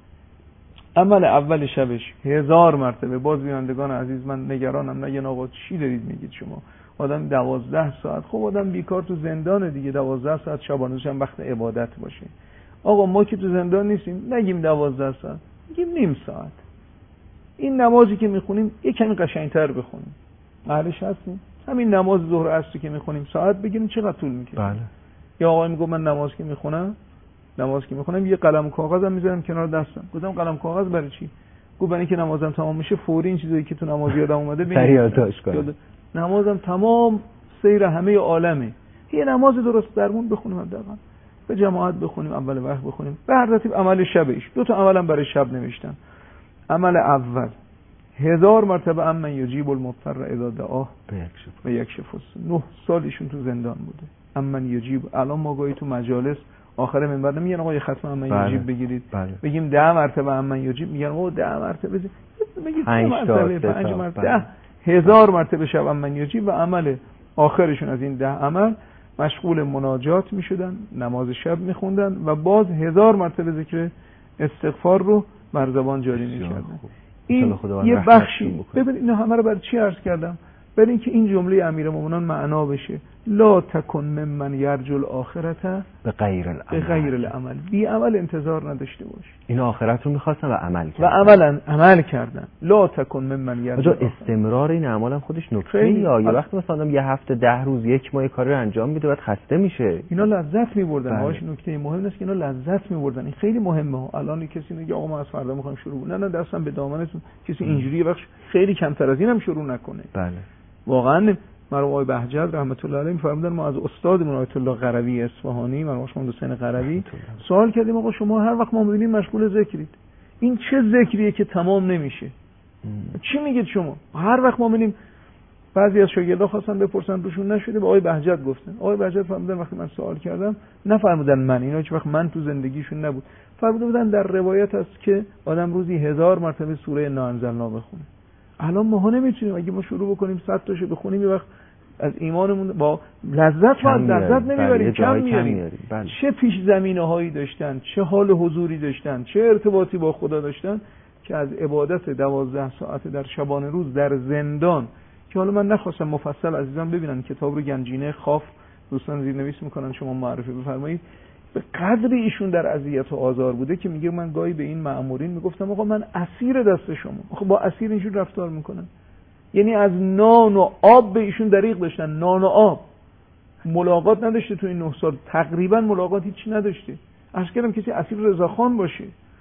عمل اول شبش هزار مرتبه، باز بینندگان عزیز من نگرانم نگن آقا چی دارید میگید شما؟ آدم دوازده ساعت، خب آدم بیکار تو زندانه دیگه، دوازده ساعت شبانه‌ش هم وقت عبادت باشه. آقا ما که تو زندان نیستیم نگیم دوازده ساعت، میگیم نیم ساعت. این نمازی که میخونیم یه کمی قشنگتر بخونیم. اهلش هستیم؟ همین نماز ظهر عصری که میخونیم ساعت بگیریم چقدر طول میکشه؟ بله. یا آقا میگه من نماز که میخونم نماز که میخونم یه قلم و کاغذم میذارم کنار دستم. گفتم قلم کاغذ برای چی؟ گفت برای اینکه نمازم تمام میشه فوری این چیزایی که تو نماز یادم اومده ببینم یادداشت کنم. نمازم تمام سیر همه عالمه. یه نماز درست درمون بخونیم حداقل. به جماعت بخونیم، اول وقت بخونیم. به هر ترتیب عمل شبش. دو تا عملم برای شب نوشتم. عمل اول هزار مرتبه امن یجیب المضطر اذا دعاه و یکشف السوء. نه سالشون تو زندان بوده. امن یجیب. الان ما گاهی تو مجالس آخر منبر نمیگن آقا یه ختم عمن یجیب بگیرید، بله. بگیم ده مرتبه عمن یجیب، میگن آقا ده مرتبه بگید پنج مرتبه تا پنج مرتبه ده هزار مرتبه شب عمن یجیب و عمل آخرشون از این ده عمل مشغول مناجات میشدن، نماز شب میخوندن و باز هزار مرتبه ذکر استغفار رو بر زبان جاری میکردن. این یه بخشی. ببین اینا همه رو برای چی عرض کردم؟ برای اینکه این جمله امیرالمومنین معنا بشه لا تکن ممن یرجو الاخرته به غیر العمل، به غیر العمل، بی عمل انتظار نداشته باش. این آخرت رو می‌خواستن و عمل کردن و عملا عمل کردن. لا تکن ممن یرجو استمرار این اعمال هم خودش نکته یا یه وقت مثلا یه هفته ده روز یک ماه کاری رو انجام میده بعد خسته میشه. اینا لذت می‌بردن. واش نکته مهم است که اینا لذت می‌بردن. این خیلی مهمه. الان کسی میگه آقا ما از فردا می‌خوایم شروع، نه نه دستم به دامنتون. کسی اینجوری بخش خیلی کمتر از اینم شروع نکنه. بله. واقعا مرحوم آقای بهجت رحمت الله علیه می‌فرمودن ما از استادمون آیت الله قروی اصفهانی مرحوم شما حسین قروی سوال کردیم آقا شما هر وقت ما می‌بینیم مشغول ذکرید، این چه ذکریه که تمام نمیشه؟ ام. چی میگید شما؟ هر وقت ما می‌بینیم بعضی از شاگردها خواستن بپرسن روشون نشده به آقای بهجت گفتن. آقای بهجت فرمودن وقتی من سوال کردم نفرمودن من، اینا هیچ وقت من تو زندگیشون نبود، فرموده بودن در روایت است که آدم روزی هزار مرتبه سوره ناانزلنا بخونه. الان ما نمیتونیم، اگه ما شروع بکنیم صد تاشو بخونیم یه وقت از ایمانمون با لذت ما لذت نمیبریم، کم میاریم. چه پیش زمینه هایی داشتن، چه حال حضوری داشتن، چه ارتباطی با خدا داشتن که از عبادت دوازده ساعت در شبانه روز در زندان که حالا من نخواستم مفصل عزیزان ببینن کتاب رو گنجینه خاف دوستان زیرنویس میکنن شما معرفی بفرمایید، به قدر ایشون در اذیت و آزار بوده که میگه من گاهی به این مأمورین میگفتم آقا من اسیر دست شما. آخه با اسیر اینجور رفتار میکنن، یعنی از نان و آب به ایشون دریغ داشتن، نان و آب. ملاقات نداشته تو این نه سال، تقریبا ملاقات هیچ نداشته. عرض کردم کسی اسیر رضاخان باشه،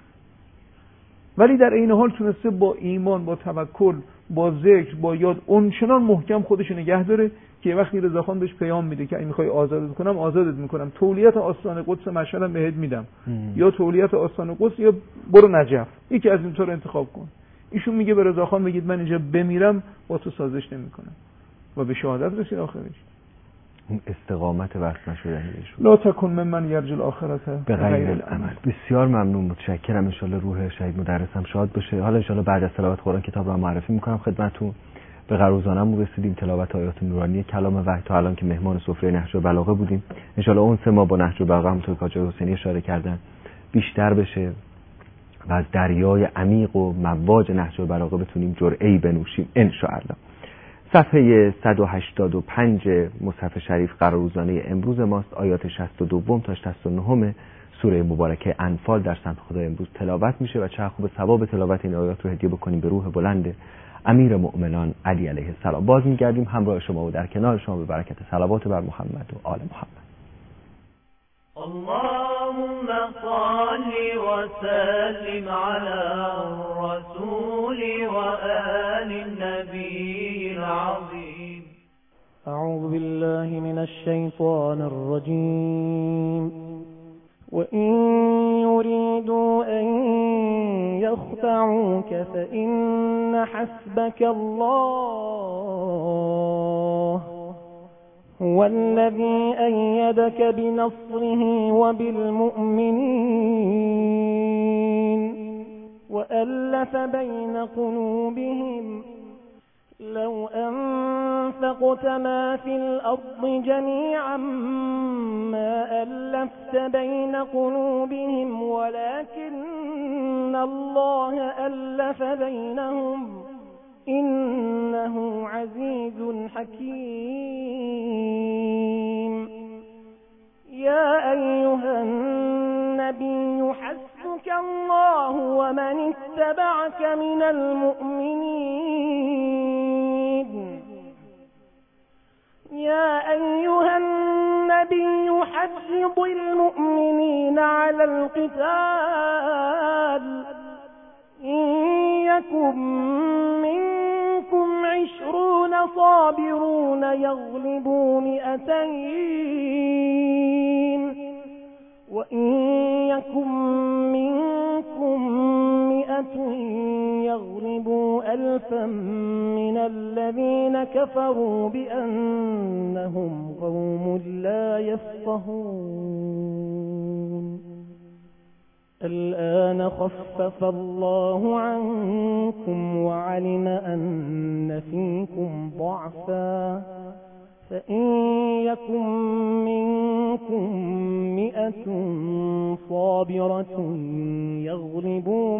ولی در این حال تونسته با ایمان، با توکل، با ذکر، با یاد اونچنان محکم خودش نگه داره که وقتی رضاخان بهش پیام میده که اگه میخوای آزادت کنم آزادت میکنم، تولیت آستان قدس مشهدم بهت میدم ام. یا تولیت آستان قدس یا برو نجف، یکی از این طور انتخاب کن. ایشون میگه به رضاخان بگید من اینجا بمیرم با تو سازش نمیکنم و به شهادت رسید آخرش. اون استقامت وقت نشدنیش. لا تکن ممن یرجو الاخرته به غیر العمل. بسیار ممنون، متشکرم. ان شاء الله روح شهید مدرسم شاد بشه. حالا ان شاء الله بعد از تلاوت قرآن کتاب رو معرفی میکنم خدمتتون. به قروزانم رسیدیم، تلاوت آیات نورانی کلام وحی تا الان که مهمان سفره نهج البلاغه بودیم. ان شاء الله اون سه ما با نهج البلاغه همونطور که آقای حسینی اشاره کردن بیشتر بشه و از دریای عمیق و مواج نهج البلاغه بتونیم جرعه‌ای بنوشیم ان شاء الله. صفحه صد و هشتاد و پنج مصحف شریف قراروزانه امروز ماست. آیات شصت و دو تا شصت و نه سوره مبارکه انفال در سمت خدا امروز تلاوت میشه و چه خوب ثواب تلاوت این آیات رو هدیه بکنیم به روح بلند امیر مؤمنان علی علیه السلام. باز میگردیم همراه شما و در کنار شما به برکت صلوات بر محمد و آل محمد. اللهم صل وسلم على الرسول وآل النبي العظيم. أعوذ بالله من الشيطان الرجيم. وإن يريدوا أن يخدعوك فإن حسبك الله هو الذي أيدك بنصره وبالمؤمنين وألف بين قلوبهم لو أنفقت ما في الأرض جميعا ما ألفت بين قلوبهم ولكن الله ألف بينهم إنه عزيز حكيم. يا أيها النبي حسبك الله ومن اتبعك من المؤمنين. يا أيها النبي حرض المؤمنين على القتال إن يكن منكم عشرون صابرون يغلبوا مئتين وإن يكن منكم مئة يغلبوا يغلبوا ألفا من الذين كفروا بأنهم قوم لا يفقهون الآن خفف الله عنكم وعلم أن فيكم ضعفا فإن يكن منكم مئة صابرة يغلبوا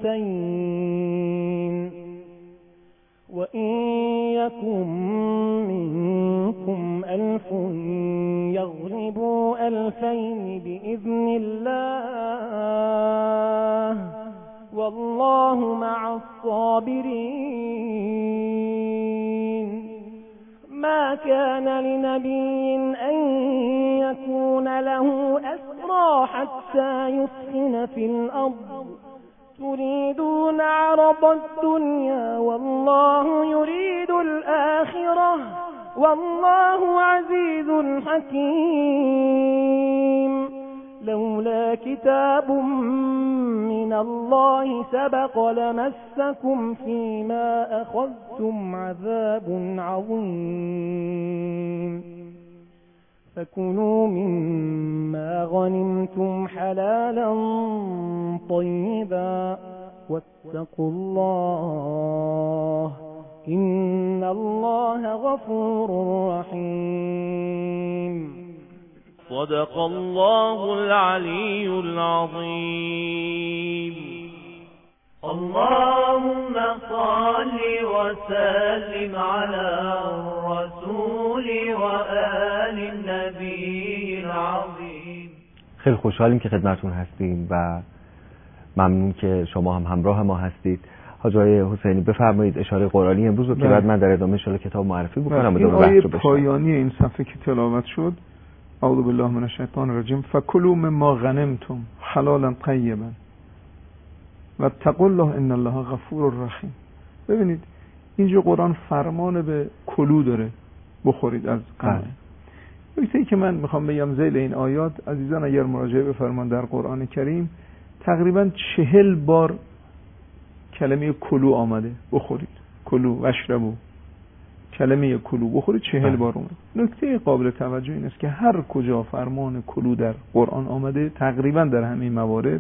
مئتين وإن يكن منكم ألف يغلبوا ألفين بإذن الله والله مع الصابرين ما كان لنبي أن يكون له أسرى حتى يسخن في الأرض تريدون عرض الدنيا والله يريد الآخرة والله عزيز حكيم لولا كتاب من الله سبق لمسكم فيما أخذتم عذاب عظيم فكلوا مما غنمتم حلالا طيبا واتقوا الله إن الله غفور رحيم صدق الله العلي العظيم. اللهم صل وسلم على الرسول وآل النبي العظيم. خیلی خوشحالیم که خدمتون هستیم و ممنون که شما هم همراه ما هستید. حاج آقای حسینی بفرمایید اشاره قرآنی امروز رو که بعد من در ادامه ان شاءالله کتاب معرفی بکنم و این آیه پایانی این صفحه که تلاوت شد اعوذ بالله من الشیطان الرجیم فکلوا مما غنمتم حلالا طیبا واتقوا الله ان الله غفور رحیم. ببینید اینجا قرآن فرمان به کلو داره، بخورید از غنم. نکته‌ای که من میخوام بگم ذیل این آیات، عزیزان اگر مراجعه بفرمان در قرآن کریم تقریبا چهل بار کلمه کلو آمده، بخورید، کلو واشربوا، کلمه کلو بخورید چهل بار اومده. نکته قابل توجه این است که هر کجا فرمان کلو در قرآن آمده تقریبا در همین موارد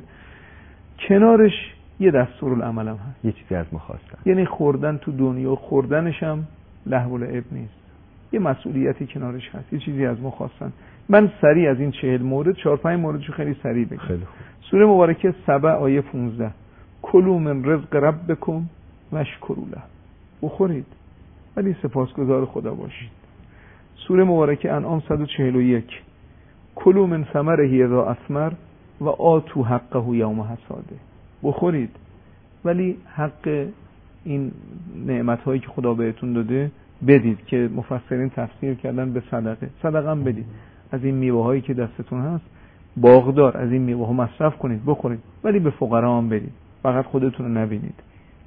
کنارش یه دستورالعمل هم هست، یه چیزی از ما خواستن، یعنی خوردن تو دنیا، خوردنش هم لهو و لعب نیست، یه مسئولیتی کنارش هست، یه چیزی از ما خواستن. من سریع از این چهل مورد چهار پنج موردشو خیلی سریع بگم. خیلی سوره مبارکه سبع آیه پانزده کلوا من رزق ربکم واشکروا له، بخورید ولی سپاسگزار خدا باشید. سوره مبارکه انعام صد و چهل و یک کلوا من ثمره اذا اثمر و آتوا حقه یوم حصاده، بخورید ولی حق این نعمت هایی که خدا بهتون داده بدید، که مفسرین تفسیر کردن به صدقه. صدقه هم بدید، از این میوه هایی که دستتون هست باغدار از این میوه ها مصرف کنید، بخورید ولی به فقرا هم بدید، فقط خودتون رو نبینید.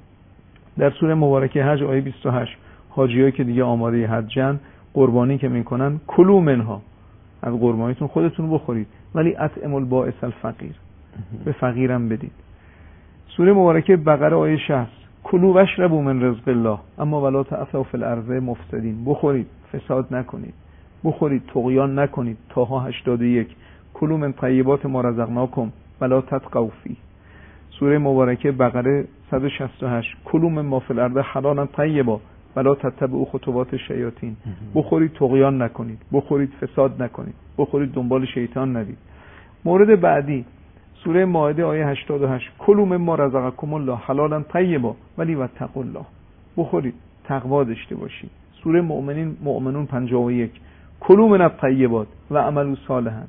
در سوره مبارکه حج آیه بیست و هشت حاجیایی که دیگه آماده حجن، قربانی که میکنن کلوا منها، از قربانیتون خودتون بخورید ولی اطعموا البائس الفقیر، به فقیرم بدید. سوره مبارکه بقره آیه شصت کلوا واشربوا من رزق الله اما ولا تعثوا فی الارض مفسدین، بخورید فساد نکنید، بخورید طغیان نکنید. طه هشتاد و یک کلوا من طیبات ما رزقناکم ولا تطغوا فیه. سوره مبارکه بقره صد و شصت و هشت کلوا مما فی الارض حلالا طیبا ولا تتبعوا خطوات الشیاطین، بخورید طغیان نکنید، بخورید فساد نکنید، بخورید دنبال شیطان نرید. مورد بعدی سوره مائده آیه هشتاد و هشت کلوا مما رزقکم الله حلالا طیبا ولی واتقوا الله، بخورید تقوا داشته باشید. سوره مؤمنین مؤمنون پنجاه و یک کلوا من الطیبات و عملوا صالحا،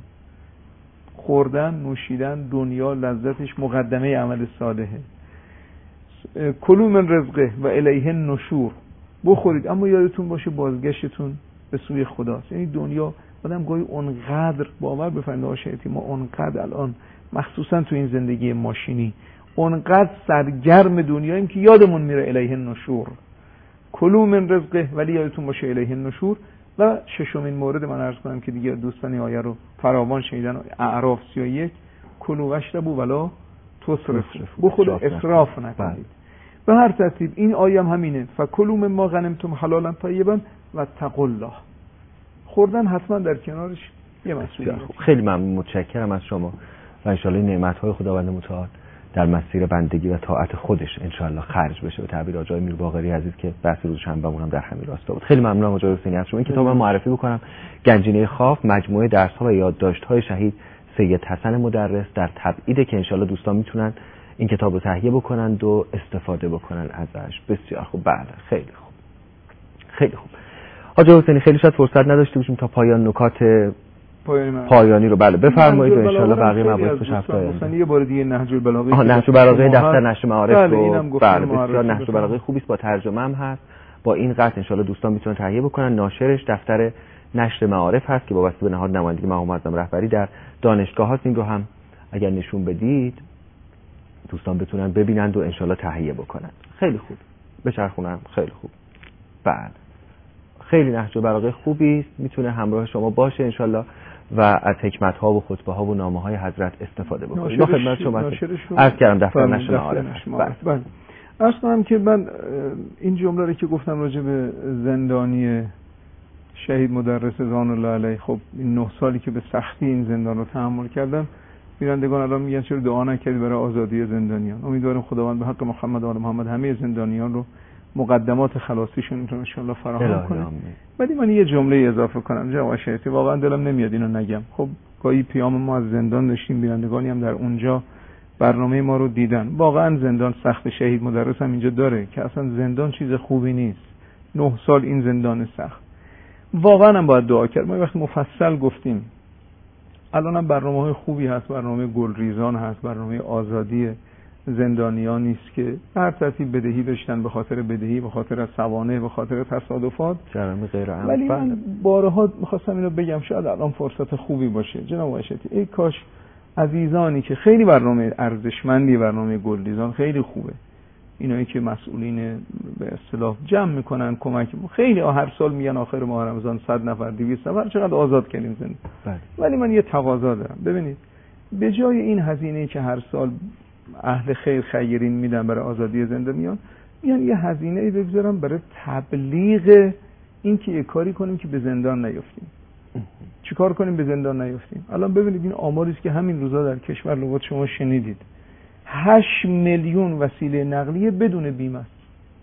خوردن نوشیدن دنیا لذتش مقدمه عمل صالحه. کلوا من رزقه و الیه النشور، بخورید اما یادتون باشه بازگشتون به سوی خداست. یعنی دنیا آدم گاهی اونقدر باور بفرمایید آشیتی ما اونقدر الان مخصوصا تو این زندگی ماشینی اونقدر سرگرم دنیاییم که یادمون میره الیه النشور. کلوا من رزقه ولی یادتون باشه الیه النشور. و ششمین مورد من عرض کنم که دیگه دوستان این آیه رو فراوان شنیدن، اعراف سی و یک کلوا واشربوا ولا تسرفوا، بخورید اسراف نکنید. به هر ترتیب این آیه هم همینه، فکلوا مما غنمتم حلالا طیبا واتقوا الله. خوردن حتما در کنارش یه مسئولیت. خیلی ممنون، متشکرم از شما و ان شاءالله نعمت‌های خداوند متعال در مسیر بندگی و طاعت خودش ان شاءالله خرج بشه. به تعبیر آقای میر باقری عزیز که بحث روز شنبهمون هم در همین راستا بود. خیلی ممنونم آقای حسینی از شما. این کتاب رو معرفی بکنم، گنجینه خاف، مجموعه درس‌ها و یادداشت‌های شهید سید حسن مدرس در تبعید، که ان شاءالله دوستان میتونن این کتاب رو تهیه بکنند و استفاده بکنن ازش. بسیار خوب. بله خیلی خوب، خیلی خوب. آقای حسینی خیلی شاید فرصت نداشته باشیم تا پایان نکات پایانی, پایانی رو بله بفرمایید و ان شاءالله بقیه مباحث رو هفته آینده. مثلا یه بار دیگه نهج البلاغه، آها نهج البلاغه دفتر نشر معارف رو بله بسیار نهج البلاغه خوبی است، با ترجمه هم هست. با این قطع ان شاءالله دوستان میتونن تهیه بکنن. ناشرش دفتر نشر معارف هست که وابسته به نهاد نمایندگی مقام معظم رهبری در دانشگاه هست. این رو هم اگر نشون بدید دوستان بتونن ببینند و ان شاءالله تهیه بکنن. خیلی خوب، بچرخونم. خیلی خوب. بله خیلی نهج البلاغه خوبی است، میتونه همراه شما باشه ان شاءالله و از حکمت ها و خطبه ها و نامه های حضرت استفاده بکنید. با خدمت شما عرض کردم دفتر نشر معارف. بله عرض کنم که من این جمله رو که گفتم راجع به زندانی شهید مدرس رضوان الله علیه، خب این نه سالی که به سختی این زندان رو تحمل کردم، بینندگان الان میگن چرا دعا نکردی برای آزادی زندانیان؟ امیدوارم خداوند به حق محمد و آل محمد همه زندانیان رو مقدمات خلاصیشون رو ان شاء الله فراهم کنه. ولی من یه جمله اضافه کنم جناب شهیدی، واقعا دلم نمیاد اینو نگم. خب گاهی پیام ما از زندان داشتیم، بینندگانی هم در اونجا برنامه ما رو دیدن. واقعا زندان سخت، شهید مدرس هم اینجا داره که اصلا زندان چیز خوبی نیست. نه سال این زندان سخت، واقعا هم باید دعا کرد. ما وقت مفصل گفتیم، الان هم برنامه های خوبی هست، برنامه گلریزان هست، برنامه آزادی زندانیان نیست که هر ترتیب بدهی داشتن، به خاطر بدهی، به خاطر سوانح، به خاطر تصادفات، جرم غیر عمد. ولی من بارها میخواستم اینو بگم، شاید الان فرصت خوبی باشه جناب واشتی، ای کاش عزیزانی که خیلی برنامه ارزشمندی، برنامه گلریزان خیلی خوبه، اینایی که مسئولین به اصطلاح جمع میکنن کمک، خیلی هر سال میگن آخر ماه رمضان صد نفر دویست نفر چقدر آزاد کردیم زندان. ولی من یه تقاضا دارم، ببینید به جای این هزینه‌ای که هر سال اهل خیر خیرین میدن برای آزادی زندانیان، میان یه هزینه‌ای بگذارم برای تبلیغ این که یه کاری کنیم که به زندان نیفتیم. چیکار کنیم به زندان نیفتیم؟ الان ببینید این آماری است که همین روزا در کشور لغات شما شنیدید، هشت میلیون وسیله نقلیه بدون بیمه است.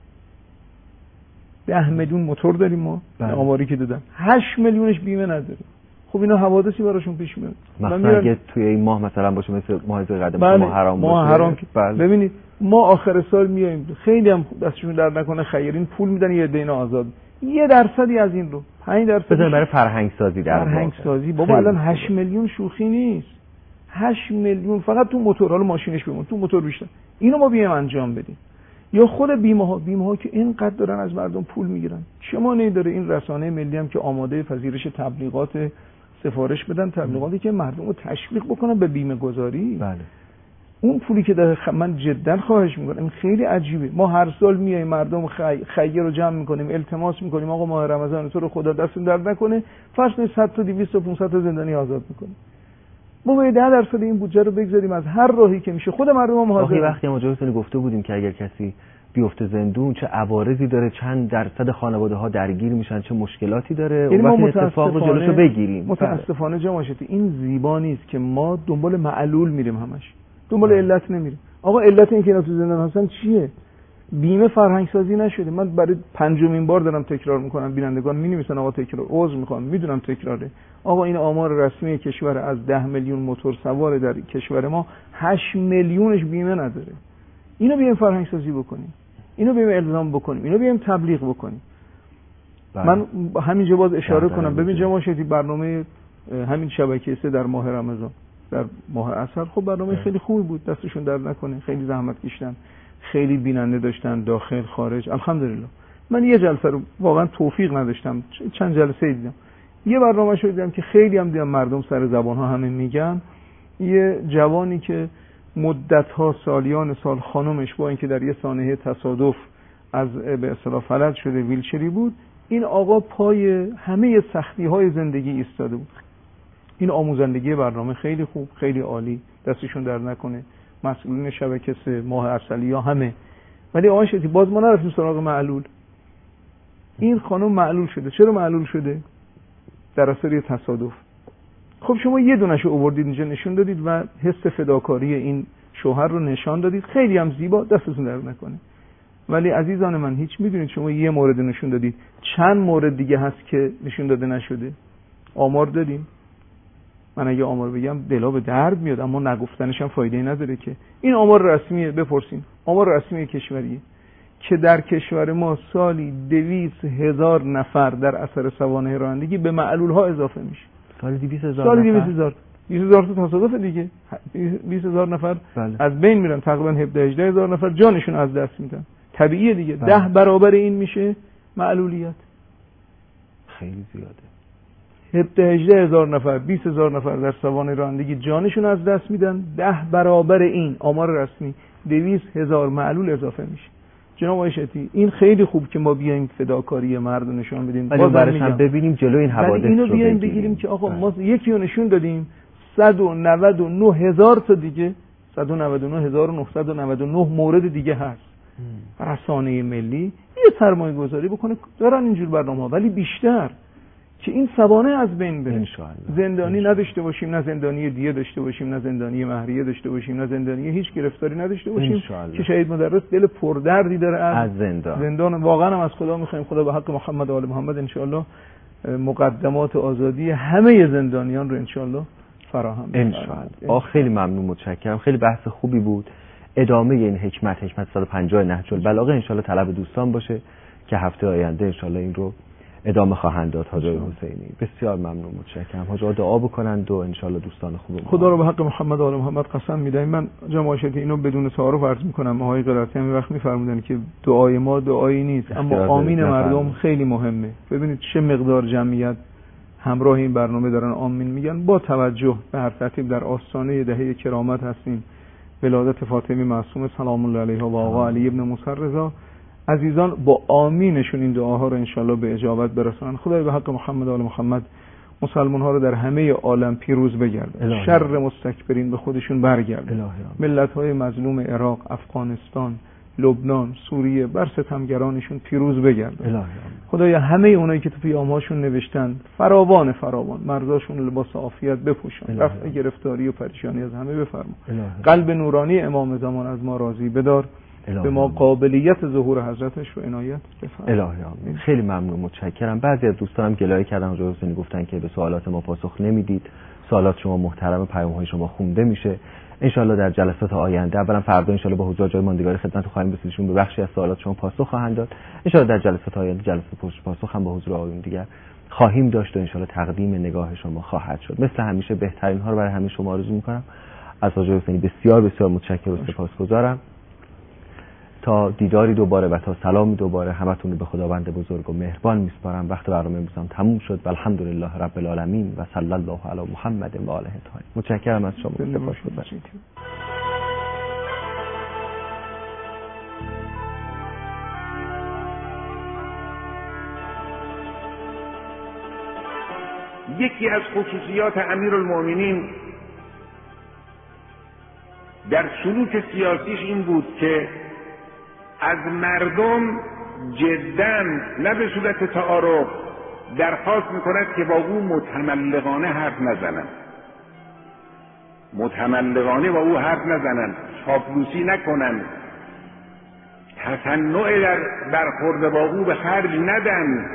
ده میلیون موتور داریم ما، آماری که دادن هشت میلیونش بیمه نداره. خب اینا حوادثی براشون پیش میاد. مثلا اگه توی این ماه مثلا باشه مثل ماه قدم بله. ما حرام باشه، ما حرام بله. ببینید ما آخر سال میایم، خیلی هم دستشون درد نکنه خیرین پول میدن یه دینا آزاد، یه درصدی از این رو پنج درصد بزنید برای فرهنگ سازی. در فرهنگ سازی بابا الان هشت میلیون شوخی نیست. هشت میلیون فقط تو موتور، حالا ماشینش بمون، تو موتور بیشتر. اینو ما بیایم انجام بدیم. یا خود بیمه ها، بیمه ها که اینقدر دارن از مردم پول میگیرن، چه مانعی داره این رسانه ملی هم که آماده پذیرش تبلیغات سفارش بدن، تبلیغاتی که مردم رو تشویق بکنن به بیمه گذاری. بله. اون پولی که داره خ... من جدا خواهش میکنم، این خیلی عجیبه. ما هر سال میایم مردم خی... خیر رو جمع میکنیم، التماس میکنیم آقا ماه رمضان تو رو خدا دستون درد نکنه، فرض کنید صد تا دویست تا پانصد تا زندانی آزاد میکنیم. ما باید ده درصد این بودجه رو بگذاریم از هر راهی که میشه. خود مردم هم حاضر. وقتی ما جلوتون گفته بودیم که اگر کسی بیفته زندون چه عوارضی داره، چند درصد خانواده ها درگیر میشن، چه مشکلاتی داره، یعنی اون وقت اتفاق رو جلوشو بگیریم. متاسفانه جماعتی این زیبا نیست که ما دنبال معلول میریم، همش دنبال علت نمیریم. آقا علت این که اینا تو زندان هستن چیه؟ بیمه فرهنگ سازی نشده. من برای پنجمین بار دارم تکرار میکنم، بینندگان مینویسن آقا تکرار، عذر میخوام میدونم تکراره. آقا این آمار رسمی کشور، از ده میلیون موتور سوار در کشور ما هشت میلیونش بیمه نداره. اینو بیایم فرهنگ سازی بکنیم، اینو بیایم الزام بکنیم، اینو بیایم تبلیغ بکنیم. بله. من همینجا باز اشاره کنم، ببین جماعتی برنامه همین شبکه سه در ماه رمضان، در ماه عسل، خب برنامه بله. خیلی خوبی بود، دستشون درد نکنه، خیلی زحمت کشیدن، خیلی بیننده داشتن داخل خارج، الحمدلله. من یه جلسه رو واقعا توفیق نداشتم، چند جلسه دیدم. یه برنامه شو دیدم که خیلی هم دیدم مردم سر زبان ها همه میگن، یه جوانی که مدت‌ها سالیان سال خانمش با اینکه در یه سانحه تصادف از به اصطلاح فلج شده ویلچری بود، این آقا پای همه سختی‌های زندگی ایستاده بود. این آموزندگی برنامه خیلی خوب، خیلی عالی، دستشون در نکنه. مسئولین شبکه سه، ماه عسلیا همه ولی آقای شتی باز ما نرفتیم سراغ معلول. این خانم معلول شده. چرا معلول شده؟ در اثر تصادف. خب شما یه دونه‌شو آوردید اینجا نشون دادید و حس فداکاری این شوهر رو نشان دادید، خیلی هم زیبا، دستتون در نکنه. ولی عزیزان من هیچ میدونید شما یه مورد نشون دادید، چند مورد دیگه هست که نشون داده نشده؟ آمار دادیم. من اگه آمار بگم دلا به درد میاد، اما نگفتنش هم فایده نداره که. این آمار رسمیه، بپرسین. آمار رسمی کشوریه که در کشور ما سالی دویست هزار نفر در اثر سوانح رانندگی به معلول ها اضافه میشه. سالی دویست هزار سالی دویست هزار بیست هزار تا تصادف دیگه، بیست هزار نفر بله. از بین میرن، تقریبا هفده هجده هزار نفر جانشون از دست میدن. طبیعیه دیگه. بله. ده برابر این میشه معلولیت. خیلی زیاده. هفده هجده هزار نفر، بیست هزار نفر در سوانح رانندگی جانشون از دست میدن، ده برابر این آمار رسمی دویست هزار معلول اضافه میشه. جناب آقای شتی این خیلی خوب که ما بیایم فداکاری مرد نشون بدیم، ولی برش هم ببینیم جلوی این حوادث رو اینو بیایم بگیریم که آقا ما یکی رو نشون دادیم، صد و نود و نه هزار تا دیگه، صد و نود و نه هزار و نهصد و نود و نه مورد دیگه هست. رسانه ملی یه سرمایه گذاری بکنه، دارن اینجور برنامه‌ها، ولی بیشتر که این سوانح از بین بره. زندانی نداشته باشیم، نه زندانی دیه داشته باشیم، نه زندانی مهریه داشته باشیم، نه زندانی هیچ گرفتاری نداشته باشیم که شهید مدرس دل پردردی داره از, از زندان. زندان واقعا هم از خدا می‌خوایم خدا به حق محمد و آل محمد ان شاءالله مقدمات آزادی همه زندانیان رو ان شاءالله فراهم ان شاءالله. خیلی ممنون، متشکرم. خیلی بحث خوبی بود. ادامه این حکمت حکمت صد و پنجاه نهج البلاغه ان شاءالله طلب دوستان باشه که هفته آینده ان شاءالله این رو ادامه خواهند داد. حاج حسینی بسیار ممنون، متشکرم. حاج دعا بکنند و ان شاءالله دوستان خوب خدا رو به حق محمد و آل محمد قسم میدم. من جماعت اینو بدون تعارف عرض میکنم. آقای قرائتی هم وقت میفرمودن که دعای ما دعایی نیست، اما آمین مردم خیلی مهمه. ببینید چه مقدار جمعیت همراه این برنامه دارن آمین میگن. با توجه به هر ترتیب در آستانه دهه کرامت هستیم، ولادت فاطمه معصومه سلام الله علیها و آقا علی ابن موسی رضا. عزیزان با آمینشون این دعاها رو انشالله به اجابت برسانن. خدای به حق محمد و آل محمد مسلمان ها رو در همه عالم پیروز بگردن، شر مستکبرین به خودشون برگردن، ملت های مظلوم عراق، افغانستان، لبنان، سوریه بر ستمگرانشون پیروز بگردن. خدایا همه اونایی که تو پیام‌هاشون نوشتن فراوان فراوان مرزاشون لباس عافیت بپوشان، رفع گرفتاری و پریشانی از همه بفرما. قلب نورانی امام زمان از ما راضی بدار، به ما قابلیت ظهور حضرتش رو عنایت بفرما. الهی آمین. خیلی ممنون، متشکرم. بعضی از دوستانم گلایه کردن حاج حسینی، گفتن که به سوالات ما پاسخ نمیدید. سوالات شما محترم، پیام‌های شما خونده میشه. ان شاءالله در جلسات آینده، اولا فردا ان شاءالله با حضور جای ماندگاری خدمت خواهیم رسیدشون به بخشی از سوالات شما پاسخ خواهند داد. ان شاءالله در جلسات آینده جلسه پرسش پاسخ هم با حضور آقایون دیگر خواهیم داشت و ان شاءالله تقدیم نگاه شما خواهد شد. مثل همیشه بهترین ها رو برای همه شما آرزو می‌کنم. از حاج حسینی بسیار بسیار متشکرم و سپاسگزارم. تا دیداری دوباره و تا سلامی دوباره همتون رو به خداوند بزرگ و مهربان میسپارم. وقت برنامه امروزم تموم شد. الحمدلله رب العالمین و صلی الله علی محمد و آله الطاهرین. متشکرم از شما. سپاسگزارم. یکی از خصوصیات امیرالمؤمنین در سلوک سیاسیش این بود که از مردم جداً نه به صورت تعارف درخواست میکند که با او متملقانه حرف نزنند، متملقانه با او حرف نزنند، چاپلوسی نکنند، تصنع در برخورد با او به خرج ندن.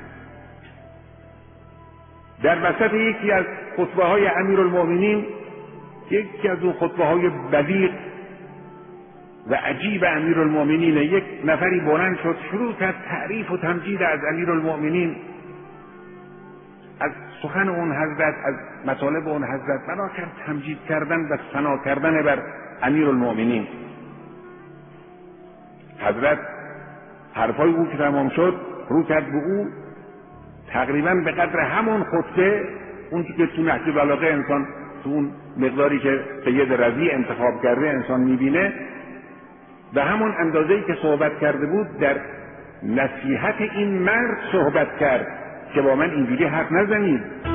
در وسط یکی از خطبه های امیرالمؤمنین، یکی از اون خطبه های بلیغ و عجیب امیرالمؤمنین، یک نفری بلند شد شروع کرد تعریف و تمجید از امیرالمؤمنین، از سخن اون حضرت، از مطالب اون حضرت بنا کرد تمجید کردن و ثنا کردن بر امیرالمؤمنین. حضرت حرفای او که تمام شد رو کرد به او، تقریبا به قدر همون خطبه اون که تو نهج البلاغه انسان تو اون مقداری که سید رضی انتخاب کرده انسان میبینه، به همون اندازه‌ای که صحبت کرده بود در نصیحت این مرد صحبت کرد که با من اینجوری حرف نزنید.